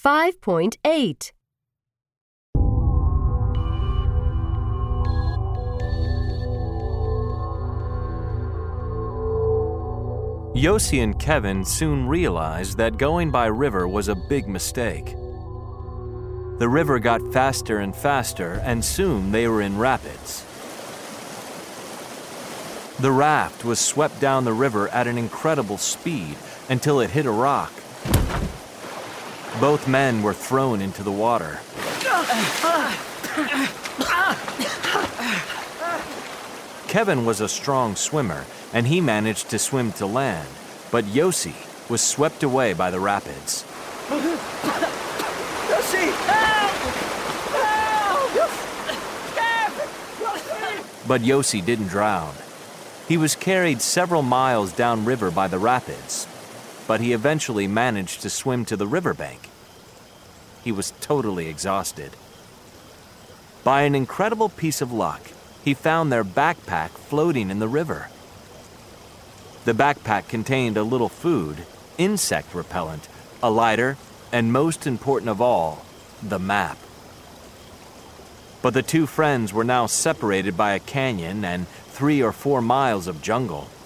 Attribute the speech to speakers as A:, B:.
A: 5.8.
B: Yossi and Kevin soon realized that going by river was a big mistake. The river got faster and faster, and soon they were in rapids. The raft was swept down the river at an incredible speed until it hit a rock. Both men were thrown into the water. Kevin was a strong swimmer, and he managed to swim to land, but Yossi was swept away by the rapids.
C: Yossi! Help! Help!
B: But Yossi didn't drown. He was carried several miles downriver by the rapids, but he eventually managed to swim to the riverbank. He was totally exhausted. By an incredible piece of luck, he found their backpack floating in the river. The backpack contained a little food, insect repellent, a lighter, and most important of all, the map. But the two friends were now separated by a canyon and 3 or 4 miles of jungle.